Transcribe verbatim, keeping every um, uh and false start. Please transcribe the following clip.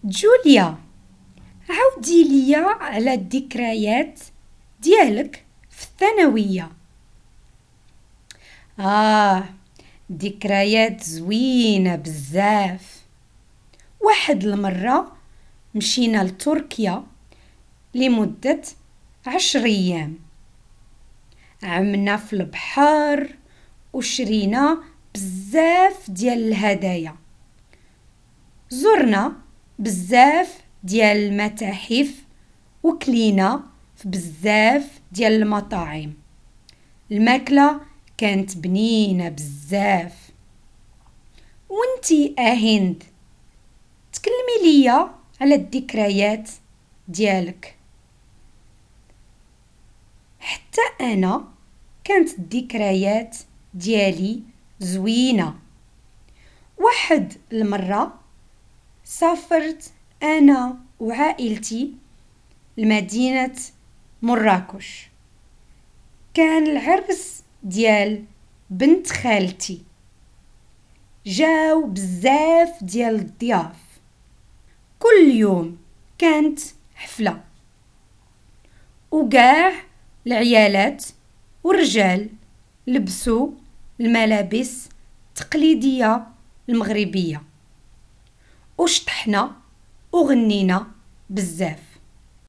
جوليا، عاودي ليا على الذكريات ديالك في الثانوية. آه، ذكريات زوينة بزاف. واحد المرة مشينا لتركيا لمدة عشر أيام. عمنا في البحر وشرينا بزاف ديال الهدايا. زرنا بزاف ديال المتاحف وكلينا في بزاف ديال المطاعم. الماكلة كانت بنينة بزاف. وانتي اهند، تكلمي ليا على الذكريات ديالك. حتى انا كانت الذكريات ديالي زوينة. واحد المرة سافرت انا وعائلتي لمدينة مراكش. كان العرس ديال بنت خالتي. جاو بزاف ديال الضياف. كل يوم كانت حفلة، وقاع العيالات والرجال لبسوا الملابس التقليدية المغربية، وشطحنا وغنينا بزاف.